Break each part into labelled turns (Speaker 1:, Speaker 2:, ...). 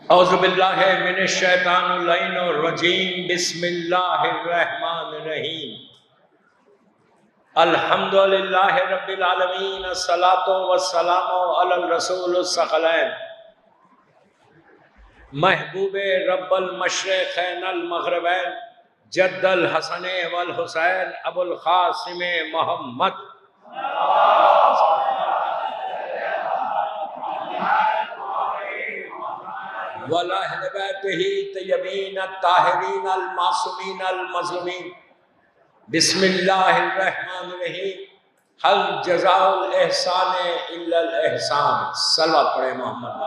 Speaker 1: اعوذ باللہ من الشیطان اللعین الرجیم، بسم اللہ الرحمن الرحیم۔ الحمدللہ رب العالمین، الصلاۃ والسلام علی الرسول الثقلین، محبوب رب المشرقین المغربین، جد الحسن والحسین ابو القاسم محمد، وَلَأَهْلِ بَيْتِهِ طَيِّبِينَ الطَّاهِرِينَ الْمَعْصُومِينَ الْمَظْلُومِينَ۔ بسم اللہ الرحمن الرحیم۔ هل جزاء الإحسان إلا الإحسان۔ صلوات پڑھے محمد۔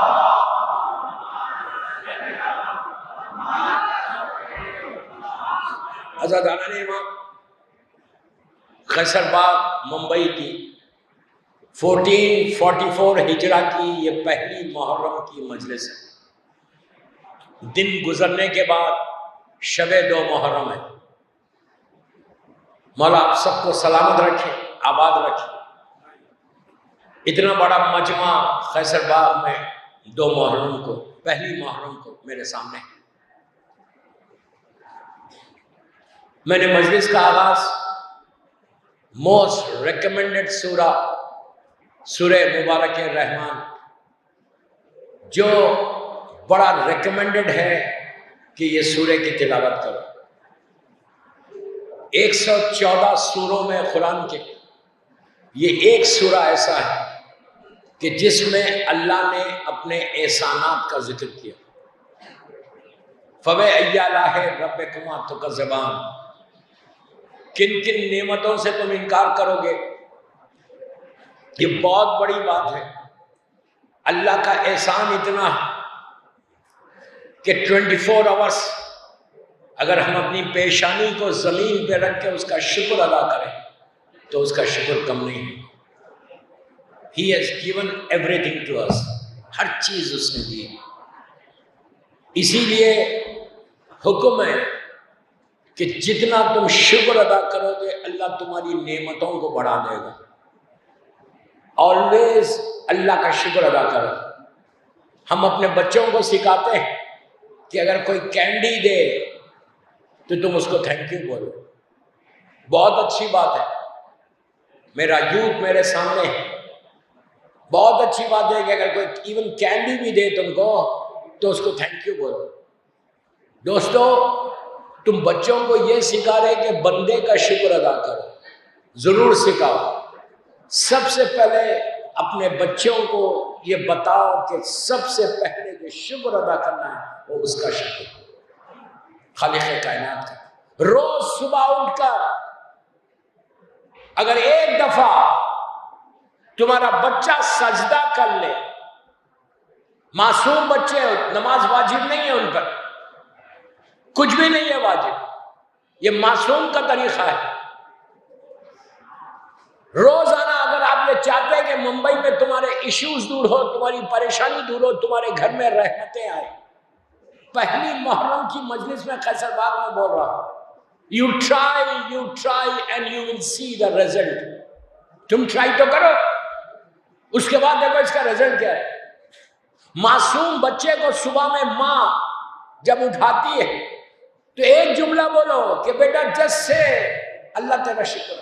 Speaker 1: عزاداران امام، قیصر باغ ممبئی کی 1444 ہجرہ کی یہ پہلی محرم کی مجلس ہے۔ دن گزرنے کے بعد شب 2 محرم ہے۔ مولا آپ سب کو سلامت رکھے، آباد رکھے۔ اتنا بڑا مجمع قیصر باغ میں 2 محرم کو، پہلی محرم کو میرے سامنے ہے۔ میں نے مجلس کا آغاز موسٹ ریکمینڈڈ سورہ مبارک رحمان، جو بڑا ریکمینڈڈ ہے کہ یہ سورہ کی تلاوت کرو۔ 114 سوروں میں قرآن کے یہ ایک سورہ ایسا ہے کہ جس میں اللہ نے اپنے احسانات کا ذکر کیا۔ فَبِأَيِّ آلَاءِ رَبِّكُمَا تُكَذِّبَانِ، کن کن نعمتوں سے تم انکار کرو گے۔ یہ بہت بڑی بات ہے۔ اللہ کا احسان اتنا ہے کہ 24 آورس اگر ہم اپنی پیشانی کو زمین پہ رکھ کے اس کا شکر ادا کریں تو اس کا شکر کم نہیں ہے۔ He has given everything to us، ہر چیز اس نے دی۔ اسی لیے حکم ہے کہ جتنا تم شکر ادا کرو گے اللہ تمہاری نعمتوں کو بڑھا دے گا۔ آلویز اللہ کا شکر ادا کرو۔ ہم اپنے بچوں کو سکھاتے ہیں کہ اگر کوئی کینڈی دے تو تم اس کو تھینک یو بولو۔ بہت اچھی بات ہے، میرا یوتھ میرے سامنے ہے۔ بہت اچھی بات ہے کہ اگر کوئی ایون کینڈی بھی دے تم کو تو اس کو تھینک یو بولو۔ دوستو، تم بچوں کو یہ سکھا رہے کہ بندے کا شکر ادا کرو، ضرور سکھاؤ۔ سب سے پہلے اپنے بچوں کو یہ بتاؤ کہ سب سے پہلے جو شکر ادا کرنا ہے وہ اس کا شکر، خالق کائنات کا۔ روز صبح اٹھ کر اگر ایک دفعہ تمہارا بچہ سجدہ کر لے، معصوم بچے، نماز واجب نہیں ہے ان پر، کچھ بھی نہیں ہے واجب، یہ معصوم کا طریقہ ہے۔ روزانہ اگر آپ یہ چاہتے ہیں کہ ممبئی میں تمہارے ایشوز دور ہو، تمہاری پریشانی دور ہو، تمہارے گھر میں رحمتیں آئے، پہلی محرم کی مجلس میں قیصر باغ میں بول رہا ہوں، you try and you will see the result۔ تم ٹرائی تو کرو، اس کے بعد دیکھو اس کا رزلٹ کیا ہے۔ معصوم بچے کو صبح میں ماں جب اٹھاتی ہے تو ایک جملہ بولو کہ بیٹا جس سے اللہ تیرا شکر۔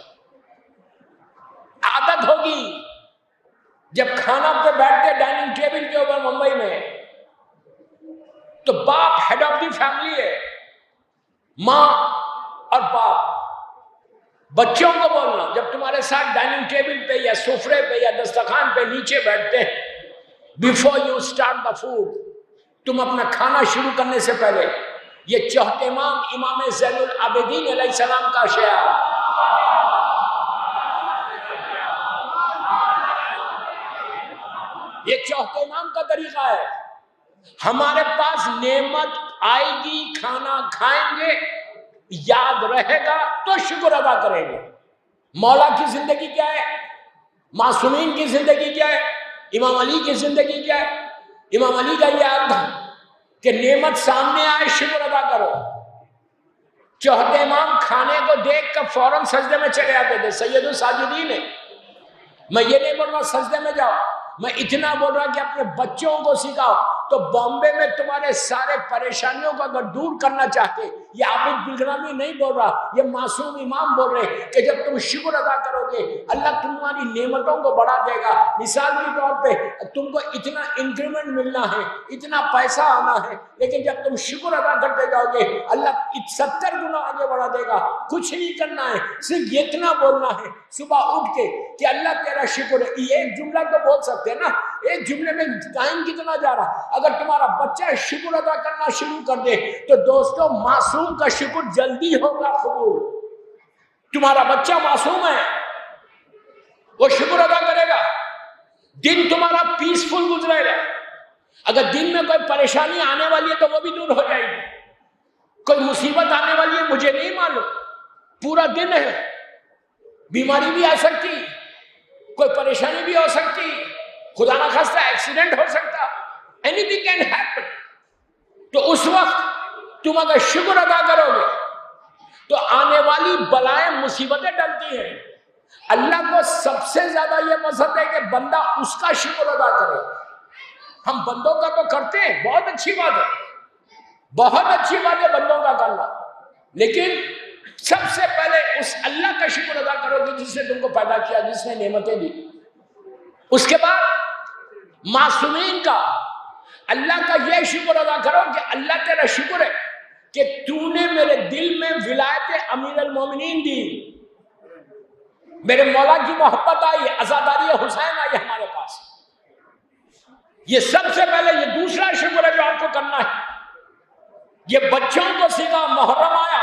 Speaker 1: عادت ہوگی جب کھانا پہ بیٹھتے ڈائننگ ٹیبل کے اوپر ممبئی میں تو باپ ہیڈ آف دی فیملی ہے، ماں اور باپ۔ بچوں کو بولنا جب تمہارے ساتھ ڈائننگ ٹیبل پہ یا سفرے پہ یا دسترخوان پہ نیچے بیٹھتے ہیں، before you start the food, تم اپنا کھانا شروع کرنے سے پہلے یہ چوتھے امام زین العابدین علیہ السلام کا شعر، یہ چوتھے امام کا طریقہ ہے۔ ہمارے پاس نعمت آئے گی، کھانا کھائیں گے، یاد رہے گا تو شکر ادا کریں گے۔ مولا کی زندگی کیا ہے؟ معصومین کی زندگی کیا ہے؟ امام علی کی زندگی کیا ہے؟ امام علی کا یہ عادت ہے کہ نعمت سامنے آئے شکر ادا کرو۔ چوتھے امام کھانے کو دیکھ کر فوراً سجدے میں چلے آتے تھے، سید الساجدین ہے۔ میں یہ نہیں بول رہا سجدے میں جاؤ، میں اتنا بول رہا کہ اپنے بچوں کو سکھاؤ تو بامبے میں تمہارے سارے پریشانیوں کو اگر دور کرنا چاہتے، یہ عابد بالغرامی نہیں بول رہا، یہ معصوم امام بول رہے کہ جب تم شکر ادا کرو گے اللہ تمہاری نعمتوں کو بڑھا دے گا۔ مثال کے طور پہ تم کو اتنا انکریمنٹ ملنا ہے، اتنا پیسہ آنا ہے، لیکن جب تم شکر ادا کرتے جاؤ گے اللہ 70 گنا آگے بڑھا دے گا۔ کچھ نہیں کرنا ہے، صرف اتنا بولنا ہے صبح اٹھ کے کہ اللہ تیرا شکر ہے۔ یہ ایک جملہ تو بول سکتے ہیں نا، ایک جملے میں ٹائم کتنا جا رہا۔ اگر تمہارا بچہ شکر ادا کرنا شروع کر دے تو دوستو معصوم کا شکر جلدی ہوگا قبول۔ تمہارا بچہ معصوم ہے، وہ شکر ادا کرے گا، دن تمہارا پیسفل گزرے گا۔ اگر دن میں کوئی پریشانی آنے والی ہے تو وہ بھی دور ہو جائے گی، کوئی مصیبت آنے والی ہے مجھے نہیں معلوم، پورا دن ہے، بیماری بھی آ سکتی، کوئی پریشانی بھی ہو سکتی، خدا نہ خواستہ ایکسیڈنٹ ہو سکتا، anything can happen۔ تو اس وقت تم اگر شکر ادا کرو گے تو آنے والی بلائیں مصیبتیں ڈلتی ہیں۔ اللہ کو سب سے زیادہ یہ پسند ہے کہ بندہ اس کا شکر ادا کرے۔ ہم بندوں کا تو کرتے ہیں، بہت اچھی بات ہے، بہت اچھی بات ہے بندوں کا کرنا، لیکن سب سے پہلے اس اللہ کا شکر ادا کرو کہ جس نے تم کو پیدا کیا، جس نے نعمتیں دی۔ اس کے بعد معصومین کا، اللہ کا یہ شکر ادا کرو کہ اللہ تیرا شکر ہے کہ تو نے میرے دل میں ولایت امیر المومنین دی، میرے مولا کی محبت آئی، عزاداری حسین آئی ہمارے پاس۔ یہ سب سے پہلے، یہ دوسرا شکر ہے جو آپ کو کرنا ہے۔ یہ بچوں کو سیکھا، محرم آیا،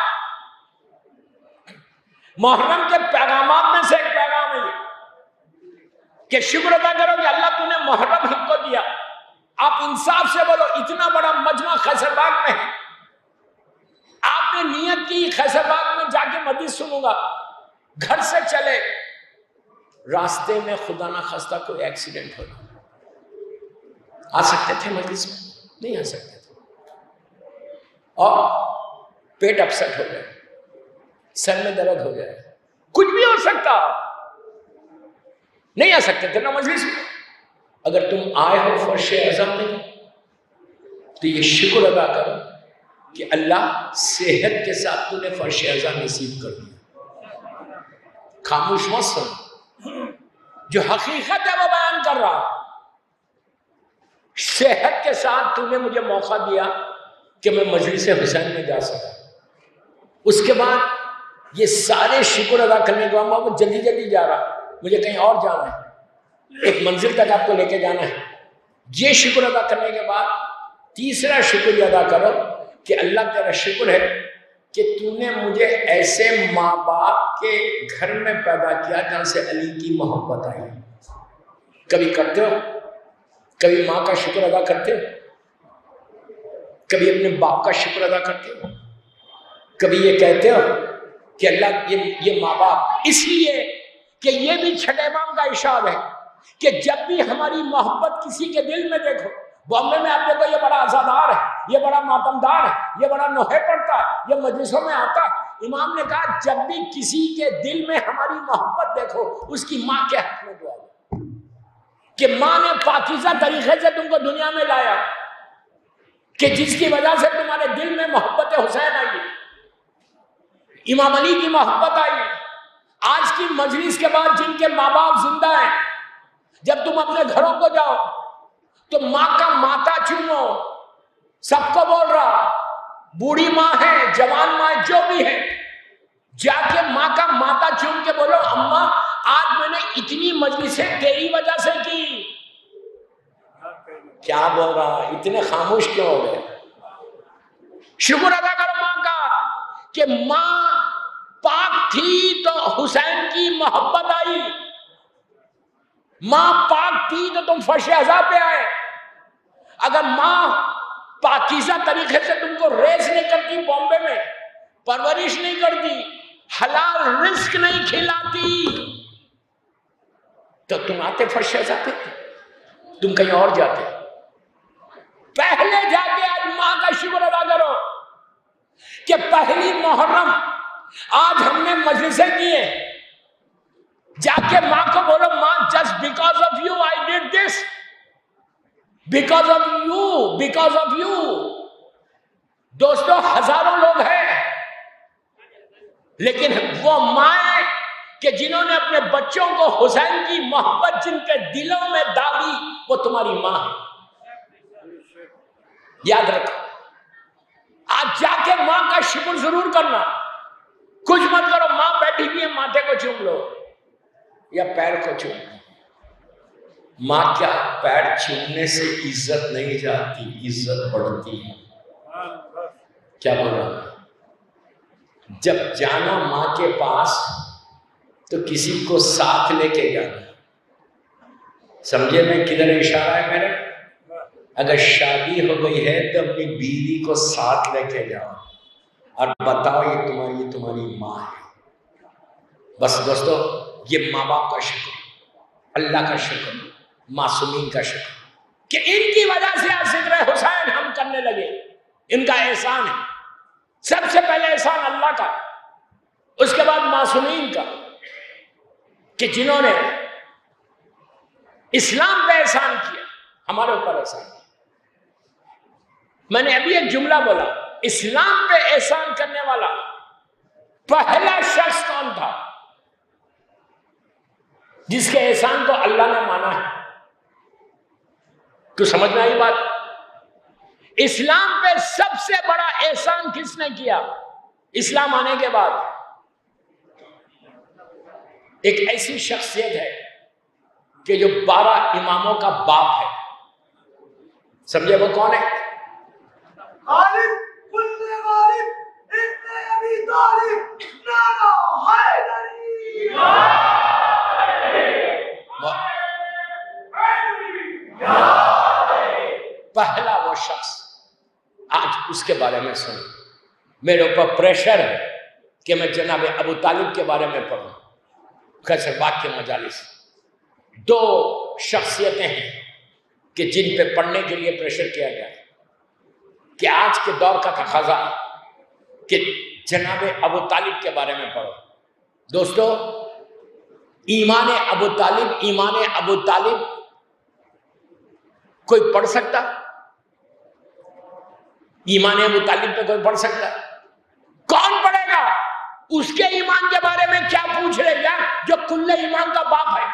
Speaker 1: محرم کے پیغامات میں سے ایک پیغام ہے یہ کہ شکر ادا کرو کہ اللہ تو نے محرم ہم کو دیا۔ آپ انصاف سے بولو، اتنا بڑا مجمع خیسر باغ میں ہے، آپ نے نیت کی خیسر باغ میں جا کے مجلس سنوں گا، گھر سے چلے، راستے میں خدا نہ خواستہ کوئی ایکسیڈنٹ ہو، آ سکتے تھے مجلس میں؟ نہیں آ سکتے تھے، اور پیٹ اپسٹ ہو جائے، سر میں درد ہو جائے، کچھ بھی ہو سکتا، نہیں آ سکتے تھے نا مجلس میں۔ اگر تم آئے ہو فرش اعظم میں تو یہ شکر ادا کرو کہ اللہ صحت کے ساتھ تو نے فرش اعظم نصیب کر دیا۔ خاموش مت سن، جو حقیقت ہے وہ بیان کر رہا۔ صحت کے ساتھ تو نے مجھے موقع دیا کہ میں مجلس حسین میں جا سکا۔ اس کے بعد یہ سارے شکر ادا کرنے کے بعد وہ جلدی جلدی جا رہا، مجھے کہیں اور جانا ہے، ایک منزل تک آپ کو لے کے جانا ہے۔ یہ شکر ادا کرنے کے بعد تیسرا شکر ادا کرو کہ اللہ تیرا شکر ہے کہ تو نے مجھے ایسے ماں باپ کے گھر میں پیدا کیا جہاں سے علی کی محبت آئی۔ کبھی کرتے ہو؟ کبھی ماں کا شکر ادا کرتے ہو؟ کبھی اپنے باپ کا شکر ادا کرتے ہو؟ کبھی یہ کہتے ہو کہ اللہ یہ ماں باپ، اس لیے کہ یہ بھی چھٹے امام کا ارشاد ہے کہ جب بھی ہماری محبت کسی کے دل میں دیکھو، بامبے میں آپ دیکھو یہ بڑا عزادار ہے، یہ بڑا ماتمدار ہے، یہ بڑا نوحے پڑھتا ہے، یہ مجلسوں میں آتا ہے، امام نے کہا جب بھی کسی کے دل میں ہماری محبت دیکھو اس کی ماں کے حق میں دعا دو کہ ماں نے پاکیزہ طریقے سے تم کو دنیا میں لایا کہ جس کی وجہ سے تمہارے دل میں محبت حسین آئی، امام علی کی محبت آئی۔ آج کی مجلس کے بعد جن کے ماں باپ زندہ ہیں، جب تم اپنے گھروں کو جاؤ تو ماں کا ماتھا چومو، سب کو بول رہا، بوڑھی ماں ہے، جوان ماں جو بھی ہے، جا کے ماں کا ماتھا چوم کے بولو اماں آج میں نے اتنی مجلسیں تیری وجہ سے کی۔ کیا بول رہا، اتنے خاموش کیوں ہو گئے؟ شکر ادا کرو ماں کا کہ ماں پاک تھی تو حسین کی محبت آئی، ماں پاک تھی تو تم فرش اعضا پہ آئے۔ اگر ماں پاکیزہ طریقے سے تم کو ریس نہیں کرتی، بامبے میں پرورش نہیں کرتی، حلال رزق نہیں کھلاتی، تو تم آتے فرش اعضا پہ؟ تم کہیں اور جاتے؟ پہلے جا کے آج ماں کا شکر ادا کرو کہ پہلی محرم آج ہم نے مجلسیں کی ہیں، جا کے ماں کو بولو ماں just because of you I died this, because of you دوستو ہزاروں لوگ ہیں، لیکن وہ مائیں کہ جنہوں نے اپنے بچوں کو حسین کی محبت جن کے دلوں میں ڈالی، وہ تمہاری ماں ہے۔ یاد رکھو، آج جا کے ماں کا شکر ضرور کرنا، کچھ مت کرو، ماں بیٹھی ہوئی ہے ماتھے کو چوم لو یا پیر کو چوم لو۔ ماں کیا پیر چومنے سے عزت نہیں جاتی، عزت بڑھتی ہے۔ کیا بول رہا ہوں؟ جب جانا ماں کے پاس تو کسی کو ساتھ لے کے جانا۔ سمجھے میں کدھر اشارہ ہے میرا؟ اگر شادی ہو گئی ہے تو اپنی بیوی کو ساتھ لے کے جاؤ اور بتاؤ یہ تمہاری ماں ہے۔ بس دوستو، یہ ماں باپ کا شکر، اللہ کا شکر، معصومین کا شکر کہ ان کی وجہ سے آج ذکر حسین ہم کرنے لگے۔ ان کا احسان ہے، سب سے پہلے احسان اللہ کا، اس کے بعد معصومین کا، کہ جنہوں نے اسلام پہ احسان کیا، ہمارے اوپر احسان کیا۔ میں نے ابھی ایک جملہ بولا، اسلام پہ احسان کرنے والا پہلا شخص کون تھا؟ جس کے احسان کو اللہ نے مانا ہے۔ تو سمجھ میں آئی بات؟ اسلام پہ سب سے بڑا احسان کس نے کیا اسلام آنے کے بعد؟ ایک ایسی شخصیت ہے کہ جو 12 اماموں کا باپ ہے۔ سمجھے وہ کون ہے؟ غالب کل غالب ابن ابی طالب نانا حیدری۔ پہلا وہ شخص، آج اس کے بارے میں سنو۔ میرے اوپر پریشر ہے کہ میں جناب ابو طالب کے بارے میں پڑھوں، کیسر باغ کے مجالس۔ 2 شخصیتیں ہیں کہ جن پہ پڑھنے کے لیے پریشر کیا گیا کہ آج کے دور کا تقاضا کہ جناب ابو طالب کے بارے میں پڑھو۔ دوستو، ایمان ابو طالب کوئی پڑھ سکتا؟ ایمان ابو طالب پہ کوئی پڑھ سکتا؟ کون پڑھے گا؟ اس کے ایمان کے بارے میں کیا پوچھ رہے گا جو کل ایمان کا باپ ہے؟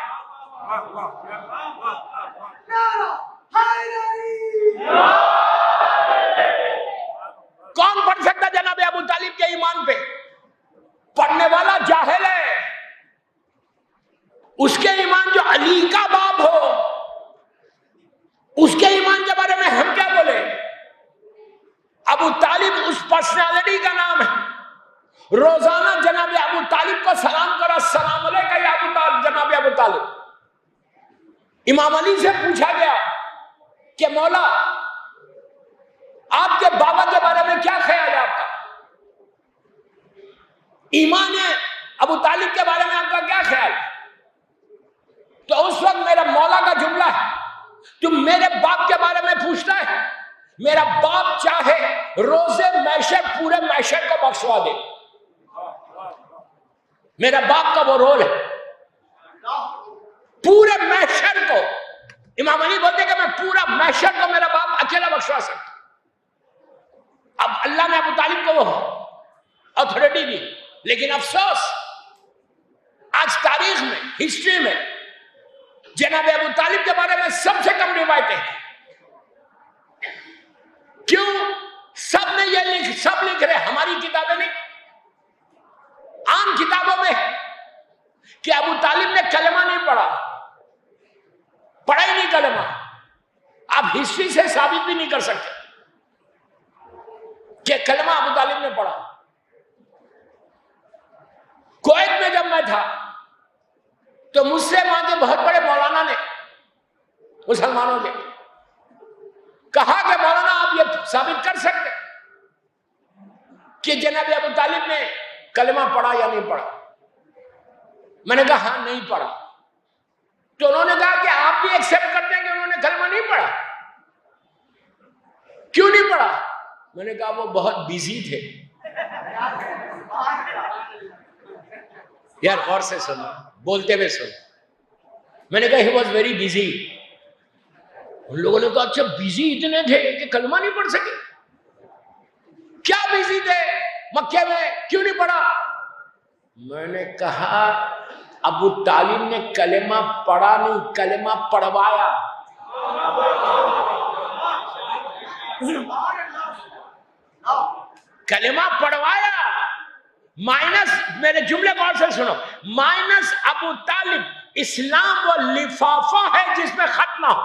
Speaker 1: کون پڑھ سکتا جناب ابو طالب کے ایمان پہ؟ پڑھنے والا جاہل ہے۔ اس کے ایمان جو علی کا باپ ہو، اس کے ایمان کے بارے میں ہم کیا بولے؟ ابو طالب اس پرسنالٹی کا نام ہے۔ روزانہ جناب ابو طالب کو سلام کرو، السلام علیکم یا ابو طالب، جناب ابو طالب۔ امام علی سے پوچھا گیا کہ مولا آپ کے بابا کے بارے میں کیا خیال ہے آپ کا؟ ایمان ابو طالب کے بارے میں آپ کا کیا خیال ہے؟ تو اس وقت میرا مولا کا جملہ ہے، تم میرے باپ کے بارے میں پوچھتا ہے؟ میرا باپ چاہے روزے معیشت پورے معیشت کو بخشوا دے، میرا باپ کا وہ رول ہے، پورے معیشت کو۔ امام علی بولتے کہ میں پورا معیشت کو میرا باپ اکیلا بخشوا سکتا۔ اب اللہ نے ابو طالب کو وہ اتھارٹی دی، لیکن افسوس آج تاریخ میں، ہسٹری میں جناب ابو طالب کے بارے میں سب سے کم روایتیں ہیں۔ کیوں؟ سب نے یہ سب لکھ رہے، ہماری کتابیں نہیں، عام کتابوں میں کہ ابو طالب نے کلمہ نہیں پڑھا، پڑھا ہی نہیں کلمہ۔ آپ ہسٹری سے ثابت بھی نہیں کر سکتے کہ کلمہ ابو طالب نے پڑھا۔ کویت میں جب میں تھا تو مجھ سے وہاں کے بہت بڑے مولانا نے، مسلمانوں کے، کہا کہ مولانا آپ یہ ثابت کر سکتے کہ جناب ابو طالب نے کلمہ پڑھا یا نہیں پڑھا؟ میں نے کہا ہاں نہیں پڑھا۔ تو انہوں نے کہا کہ آپ بھی ایکسپٹ کرتے ہیں کہ انہوں نے کلمہ نہیں پڑھا؟ کیوں نہیں پڑھا؟ میں نے کہا وہ بہت بیزی تھے۔ یار غور سے سنو، بولتے ہوئے سنو۔ میں نے کہا he was very busy، ان لوگوں نے کہا اچھا بیزی اتنے تھے کہ کلمہ نہیں پڑھ سکے؟ کیا بیزی تھے مکے میں، کیوں نہیں پڑھا؟ میں نے کہا ابو طالب نے کلمہ پڑھا نہیں، کلمہ پڑھوایا۔ کلمہ پڑھوایا، مائنس، میرے جملے غور سے سنو، مائنس ابو طالب، اسلام وہ لفافہ ہے جس میں خط نہ ہو۔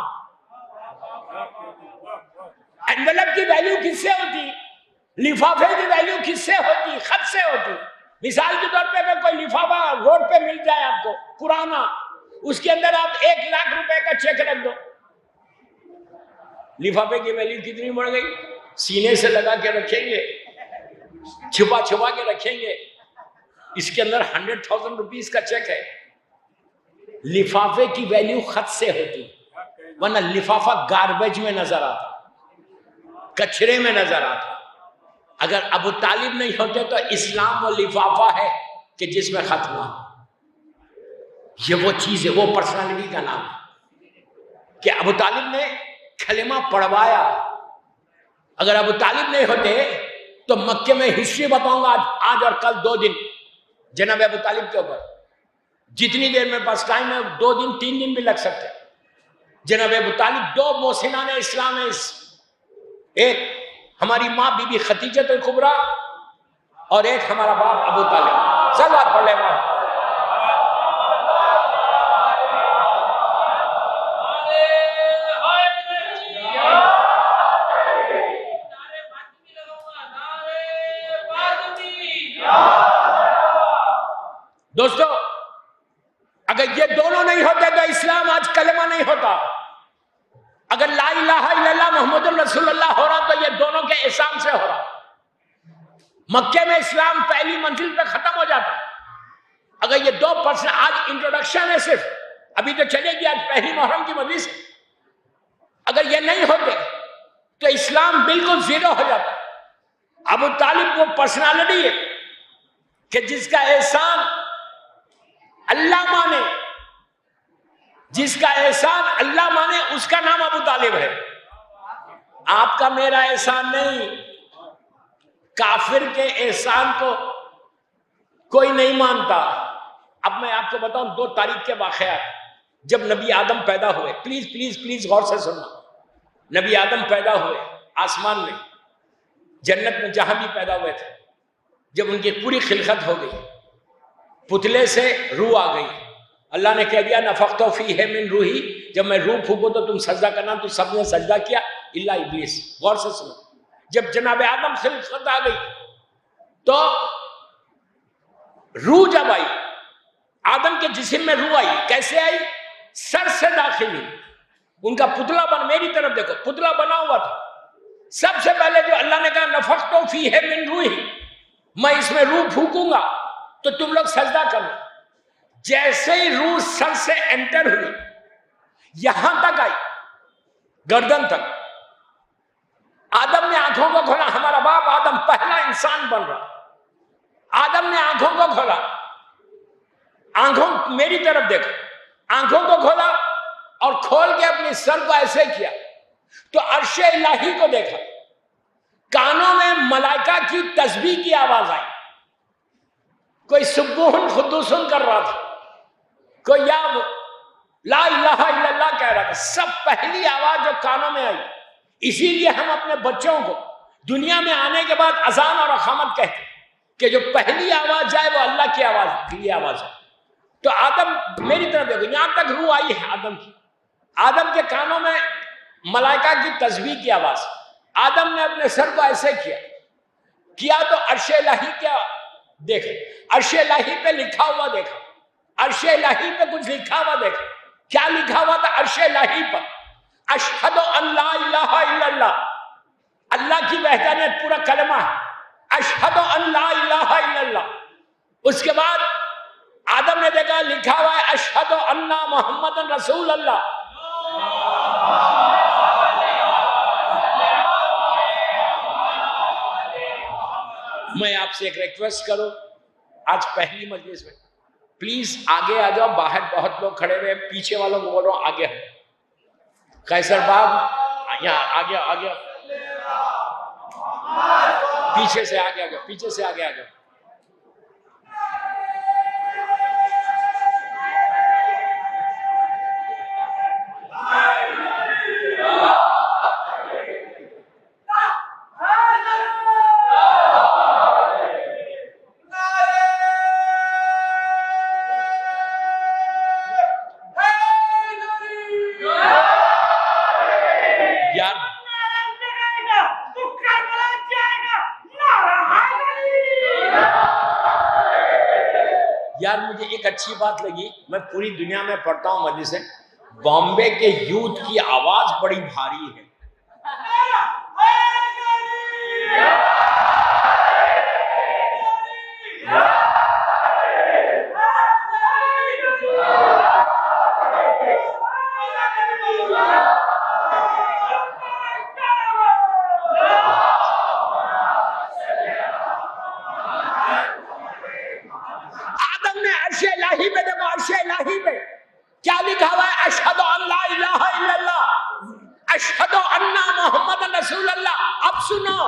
Speaker 1: انویلپ کی ویلیو کس سے ہوتی؟ لفافے کی ویلیو کس سے ہوتی؟ خط سے ہوتی۔ مثال کے طور پہ اگر کوئی لفافہ روڈ پہ مل جائے آپ کو پرانا، اس کے اندر آپ 1,00,000 روپے کا چیک رکھ دو، لفافے کی ویلیو کتنی بڑھ گئی؟ سینے سے لگا کے رکھیں گے، چھپا چھپا کے رکھیں گے، اس کے اندر 100,000 روپیز کا چیک ہے۔ لفافے کی ویلیو خط سے ہوتی، ورنہ لفافہ گاربیج میں نظر آتا، کچرے میں نظر آتا۔ اگر ابو طالب نہیں ہوتے تو اسلام وہ لفافہ ہے کہ جس میں خط نہ ہو۔ یہ وہ چیز ہے، وہ پرسنالٹی کا نام ہے کہ ابو طالب نے کلمہ پڑھوایا۔ اگر ابو طالب نہیں ہوتے تو مکے میں ہسٹری بتاؤں گا آج اور کل 2 دن جناب ابو طالب کے اوپر، جتنی دیر میرے پاس ٹائم ہے 2 دن 3 دن بھی لگ سکتے۔ جناب ابو طالب 2 محسنان اسلام ہے، ایک ہماری ماں بی بی خدیجہ الکبریٰ اور ایک ہمارا باپ ابو طالب۔ صلوات پڑھ لے ماں۔ دوستو اگر یہ دونوں نہیں ہوتے تو اسلام آج کلمہ نہیں ہوتا۔ اگر لا الہ الا اللہ محمد رسول اللہ ہو رہا تو یہ دونوں کے احسان سے ہو رہا۔ مکے میں اسلام پہلی منزل پہ ختم ہو جاتا۔ اگر یہ 2% آج انٹروڈکشن ہے صرف، ابھی تو چلے گی، آج پہلی محرم کی مجلس، اگر یہ نہیں ہوتے تو اسلام بالکل زیرو ہو جاتا۔ ابو طالب وہ پرسنالٹی ہے کہ جس کا احسان اللہ مانے، جس کا احسان اللہ مانے اس کا نام ابو طالب ہے۔ آپ کا میرا احسان نہیں، کافر کے احسان کو کوئی نہیں مانتا۔ اب میں آپ کو بتاؤں 2 تاریخ کے واقعات۔ جب نبی آدم پیدا ہوئے، پلیز پلیز پلیز غور سے سننا، نبی آدم پیدا ہوئے آسمان میں، جنت میں جہاں بھی پیدا ہوئے تھے، جب ان کی پوری خلقت ہو گئی، پتلے سے روح آ گئی، اللہ نے کہہ دیا نفخت فیہ من روحی، جب میں روح پھونکوں تو تم سجدہ کرنا، تو سب نے سجدہ کیا الا ابلیس۔ غور سے سنو، جب جناب آدم خلقت آ گئی تو روح جب آئی، آدم کے جسم میں روح آئی، کیسے آئی؟ سر سے داخل ہوئی۔ ان کا پتلا بن، میری طرف دیکھو، پتلا بنا ہوا تھا۔ سب سے پہلے جو اللہ نے کہا نفخت فیہ من روحی، میں اس میں روح پھونکوں گا تو تم لوگ سجدہ کرنا۔ جیسے ہی روح سر سے انٹر ہوئی، یہاں تک آئی، گردن تک، آدم نے آنکھوں کو کھولا، ہمارا باپ آدم پہلا انسان بن رہا۔ آدم نے آنکھوں کو کھولا، آنکھوں میری طرف دیکھو، آنکھوں کو کھولا اور کھول کے اپنے سر کو ایسے کیا تو عرش الہی کو دیکھا۔ کانوں میں ملائکہ کی تسبیح کی آواز آئی، کوئی سبوحن خدوسن کر رہا تھا، کوئی یا لا الہ الا اللہ کہہ رہا تھا۔ سب پہلی آواز جو کانوں میں آئی، اسی لیے ہم اپنے بچوں کو دنیا میں آنے کے بعد اذان اور اقامت کہتے ہیں کہ جو پہلی آواز جائے وہ اللہ کی آواز کی آواز ہے۔ تو آدم میری طرف دیکھو، یہاں تک روح آئی ہے آدم کی، آدم کے کانوں میں ملائکہ کی تسبیح کی آواز، آدم نے اپنے سر کو ایسے کیا تو عرش الہی کیا دیکھا، عرش الہی پہ لکھا ہوا دیکھا، عرش الہی پہ کچھ لکھا ہوا دیکھا۔ کیا لکھا ہوا تھا عرش الہی پر؟ اشہد ان لا الہ الا اللہ، اللہ کی وحدانیت پورا کلمہ ہے، اشہد ان لا الہ الا اللہ۔ اس کے بعد آدم نے دیکھا لکھا ہوا ہے اشہد ان محمد رسول اللہ۔ میں آپ سے ایک ریکویسٹ کروں، آج پہلی مجلس میں پلیز آگے آ جاؤ، باہر بہت لوگ کھڑے ہوئے، پیچھے والوں کو بولو آگے ہو، قیصر باغ یہاں آگے آگے پیچھے سے آگے آگے پیچھے سے آگے آگے یار مجھے ایک اچھی بات لگی، میں پوری دنیا میں پڑھتا ہوں مجلسیں، بامبے کے یوتھ کی آواز بڑی بھاری ہے. کیا لکھا ہوا ہے؟ اشہد ان لا الہ الا اللہ، اشہد ان محمد رسول اللہ. اب سنو،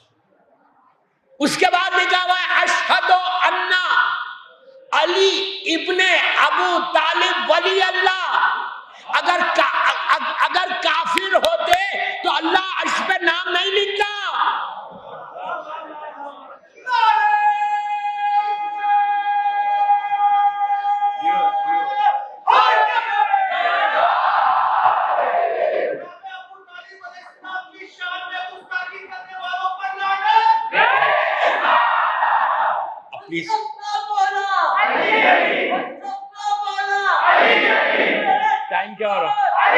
Speaker 1: اس کے بعد لکھا ہوا ہے اشہد ان علی ابن ابو طالب ولی اللہ. اگر کافر ہوتے تو اللہ عرش پہ نام نہیں لکھتا. پلیز ٹائم کیا ہو رہا؟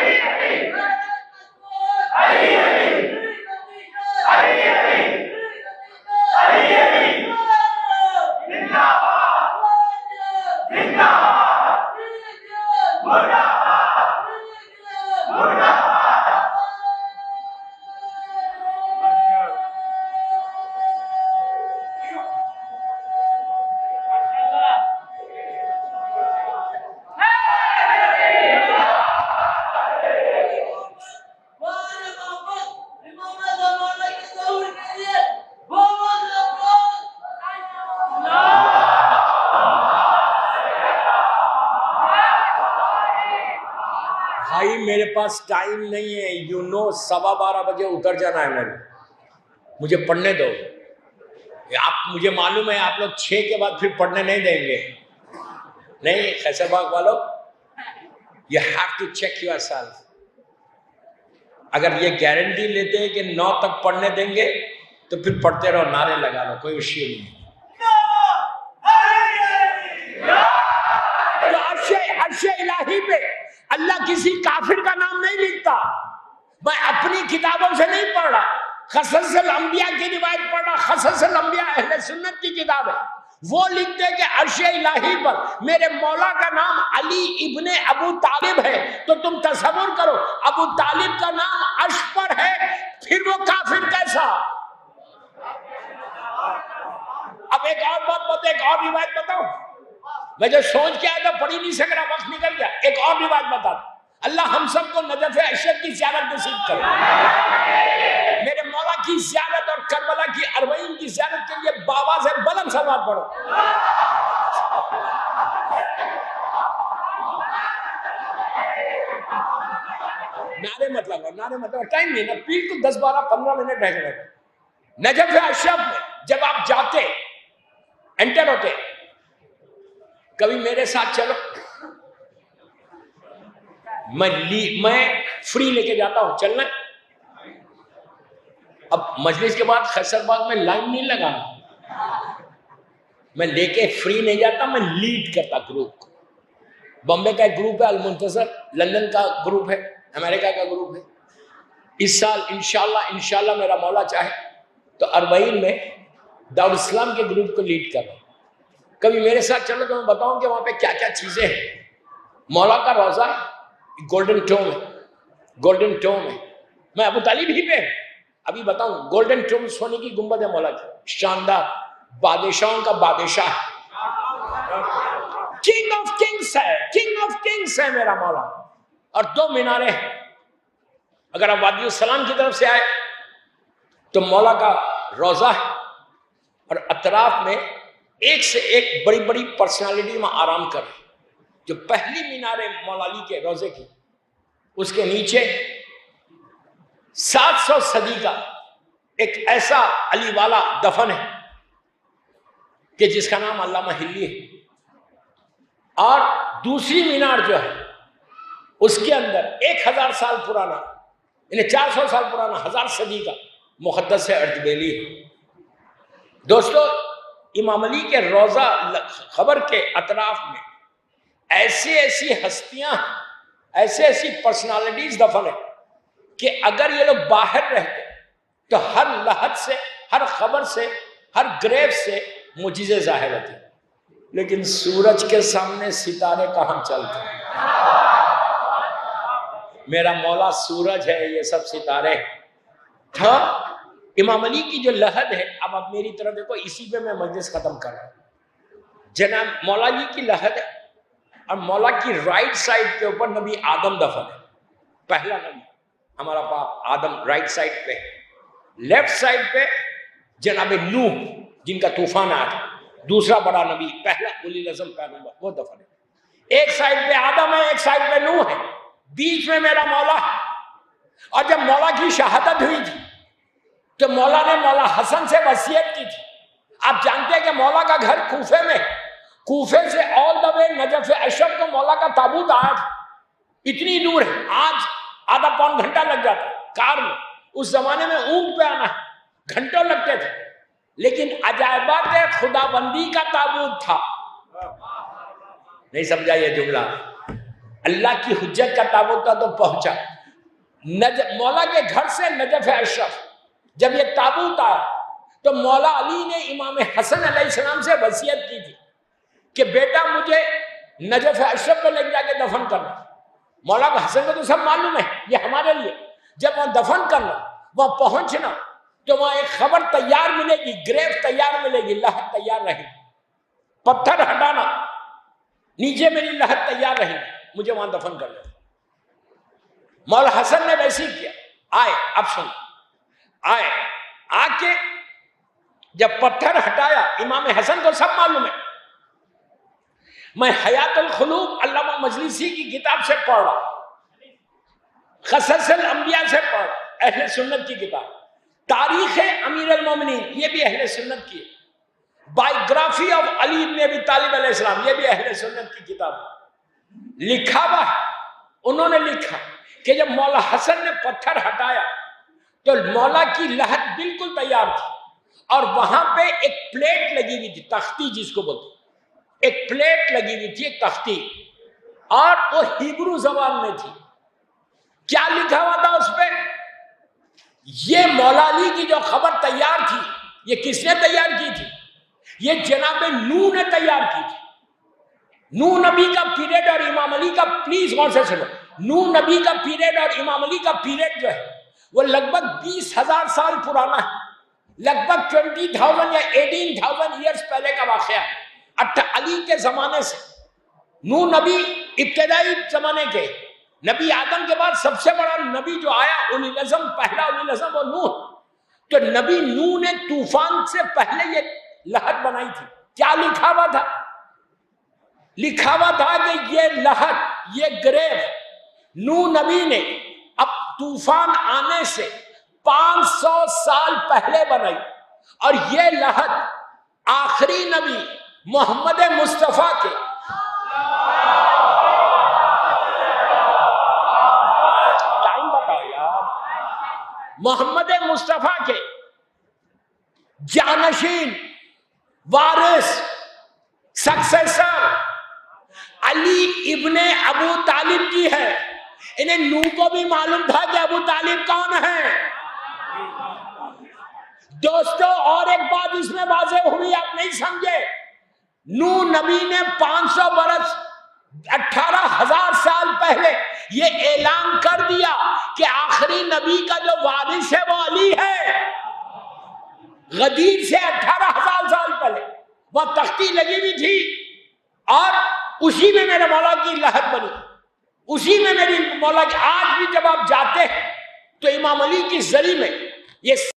Speaker 1: بھائی میرے پاس ٹائم نہیں ہے، یو نو 12:15 بجے اتر جانا ہے میں نے، مجھے پڑھنے دو. آپ مجھے معلوم ہے آپ لوگ 6 کے بعد پھر پڑھنے نہیں دیں گے. نہیں قیصر باغ والو، you have to check yourself. اگر یہ گارنٹی لیتے ہیں کہ 9 تک پڑھنے دیں گے تو پھر پڑھتے رہو، نعرے لگا لو، کوئی ایشو نہیں. تو عرش الہی پہ اللہ کسی کافر کا نام نہیں لکھتا. میں اپنی کتابوں سے نہیں پڑھ رہا، قصص الانبیاء کی روایت پڑھ رہا. قصص الانبیاء اہل سنت کی کتاب ہے. وہ لکھتے کہ عرش الہی پر میرے مولا کا نام علی ابن ابو طالب ہے. تو تم تصور کرو ابو طالب کا نام عرش پر ہے، پھر وہ کافر کیسا؟ اب ایک اور بات بتاؤ، ایک اور روایت بتاؤ. میں جو سوچ کے آیا تھا پڑھی نہیں سک رہا، وقت نکل گیا. ایک اور روایت بتا دو. اللہ ہم سب کو نجف اشرف کی زیارت نصیب کرے. میرے مولا کی زیارت اور کربلا کی اربعین کی زیارت کے لیے بابا سے بلند صلوات پڑھو. نعرے مطلب ٹائم نہیں نا، پیر تو 10-12-15 منٹ رہ گئے. نجف اشرف میں جب آپ جاتے انٹر ہوتے، کبھی میرے ساتھ چلو، میں فری لے کے جاتا ہوں، چلنا. اب مجلس کے بعد قیصر باغ میں لائن نہیں لگانا، میں لے کے فری نہیں جاتا، میں لیڈ کرتا گروپ کو. بامبے کا ایک گروپ ہے المنتظر، لندن کا گروپ ہے، امریکہ کا گروپ ہے. اس سال انشاءاللہ میرا مولا چاہے تو اربعین میں دعوت اسلام کے گروپ کو لیڈ کر رہا ہوں. کبھی میرے ساتھ چلو تو میں بتاؤں کہ وہاں پہ کیا کیا چیزیں ہیں. مولا کا روضہ گولڈن ٹوم ہے، گولڈن ٹوم ہے. میں ابو طالب ہی پہ ابھی بتاؤں، گولڈن ٹوم سونے کی گنبد ہے مولا کی، شاندار، بادشاہوں کا بادشاہ، کنگ آف کنگز ہے، کنگ آف کنگز ہے میرا مولا. اور 2 میناریں ہیں. اگر آپ وادی السلام کی طرف سے آئے تو مولا کا روضہ ہے، اور اطراف میں ایک سے ایک بڑی بڑی پرسنالٹی میں آرام کر رہے. جو پہلی مینار مولا علی کے روضے کی، اس کے نیچے 700 صدی کا ایک ایسا علی والا دفن ہے کہ جس کا نام علامہ ہلی ہے. اور دوسری مینار جو ہے اس کے اندر 1000 سال پرانا، یعنی 400 سال پرانا، 1000 صدی کا مقدس اردبیلی ہے. دوستو، امام علی کے روضہ قبر کے اطراف میں ایسی ایسی ہستیاں، ایسی ایسی پرسنالٹیز دفن ہیں کہ اگر یہ لوگ باہر رہتے تو ہر لحد سے، ہر خبر سے، ہر گریو سے معجزے ظاہر ہوتے. لیکن سورج کے سامنے ستارے کہاں چلتے ہیں؟ میرا مولا سورج ہے، یہ سب ستارے. تھا امام علی کی جو لحد ہے، اب آپ میری طرف دیکھو، اسی پہ میں مجلس ختم کر رہا ہوں. جناب مولا علی کی لحد ہے، اور مولا کی رائٹ سائڈ کے اوپر نبی آدم دفن ہے. پہلا نبی ہمارا باپ آدم رائٹ سائڈ پہ، لیفٹ سائڈ پہ جناب نوح جن کا طوفان آیا تھا، دوسرا بڑا نبی، پہلا اولی العزم پیغمبر، وہ دفن ہے. ایک سائڈ پہ آدم ہے، ایک سائڈ پہ نوح ہے، بیچ میں میرا مولا ہے. اور جب مولا کی شہادت ہوئی تھی تو مولا نے مولا حسن سے وصیت کی تھی. آپ جانتے ہیں کہ مولا کا گھر کوفے میں، کوفے سے آل دا وے نجف اشرف کو مولا کا تابوت آیا تھا. اتنی دور ہے، آج آدھا پون گھنٹہ لگ جاتا ہے کار میں. اس زمانے میں اونٹ پہ آنا گھنٹوں لگتے تھے. لیکن عجائبات خدا بندی کا تابوت تھا. نہیں سمجھا یہ جملہ؟ اللہ کی حجت کا تابوت تھا تو پہنچا. مولا کے گھر سے نجف اشرف جب یہ تابوت آیا تو مولا علی نے امام حسن علیہ السلام سے وصیت کی تھی کہ بیٹا مجھے نجف اشرف پہ لے جا کے دفن کرنا. مولا کا حسن کو تو سب معلوم ہے، یہ ہمارے لیے جب وہاں دفن کرنا، وہاں پہنچنا تو وہاں ایک خبر تیار ملے گی، گریو تیار ملے گی، لحد تیار رہے گی. پتھر ہٹانا، نیچے میری لحد تیار رہے گی، مجھے وہاں دفن کر لیں. مولا حسن نے ویسے ہی کیا. آئے، اب سن، آئے آ کے جب پتھر ہٹایا، امام حسن کو سب معلوم ہے. میں حیات القلوب علامہ مجلسی کی کتاب سے پڑھ رہا، قصص الانبیاء سے پڑھ رہا، اہل سنت کی کتاب. تاریخ امیر المومنین یہ بھی اہل سنت کی ہے. بائیوگرافی آف علی بن ابی طالب علیہ السلام یہ بھی اہل سنت کی کتاب ہے. لکھا ہوا ہے، انہوں نے لکھا کہ جب مولا حسن نے پتھر ہٹایا تو مولا کی لحد بالکل تیار تھی، اور وہاں پہ ایک پلیٹ لگی ہوئی تھی، تختی جس کو بولتے، ایک پلیٹ لگی ہوئی تھی، ایک تختی، اور وہ ہیبرو زبان میں تھی. کیا لکھا ہوا تھا اس پہ؟ یہ مولا علی کی جو خبر تیار تھی، یہ کس نے تیار کی تھی؟ یہ جناب نوح نے تیار کی تھی. نوح نبی کا پیریڈ اور امام علی کا، پلیز غور سے سنو، نوح نبی کا پیریڈ اور امام علی کا پیریڈ جو ہے وہ لگ بھگ 20,000 سال پرانا ہے. لگ بھگ 20,000 یا 18,000 ایئرز پہلے کا واقعہ ہے. علی کے زمانے سے نوح نبی ابتدائی زمانے کے نبی آدم کے بعد سب سے بڑا نبی جو آیا، اولی العزم، پہلا اولی العزم وہ نوح. تو نبی نوح نے طوفان سے پہلے یہ لحد بنائی تھی. کیا لکھا ہوا تھا؟ لکھا ہوا تھا کہ یہ لحد، یہ گریو نوح نبی نے اب طوفان آنے سے 500 سال پہلے بنائی، اور یہ لحد آخری نبی محمد مصطفیٰ کے محمد مصطفیٰ کے جانشین، وارث، سکسیسر علی ابن ابو طالب کی ہے. انہیں نوح کو بھی معلوم تھا کہ ابو طالب کون ہے. دوستو اور ایک بات اس میں واضح ہوئی، آپ نہیں سمجھے. نوح نبی نے 500 برس 18,000 سال پہلے یہ اعلان کر دیا کہ آخری نبی کا جو وارث ہے وہ علی ہے. غدیر سے 18,000 سال پہلے وہ تختی لگی ہوئی تھی، اور اسی میں میرے مولا کی لحد بنی، اسی میں میری مولا کی. آج بھی جب آپ جاتے ہیں تو امام علی کی زری میں یہ